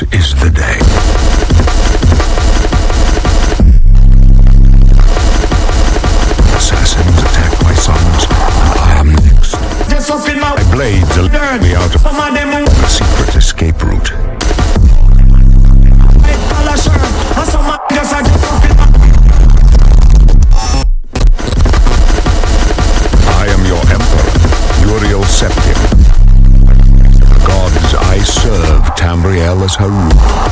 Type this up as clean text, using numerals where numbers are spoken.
is the day. Assassins attack my sons, and I am next. My blades will learn me out of the secret escape route. I am your emperor, Uriel Septim. The gods I serve, Tamriel as her ruler.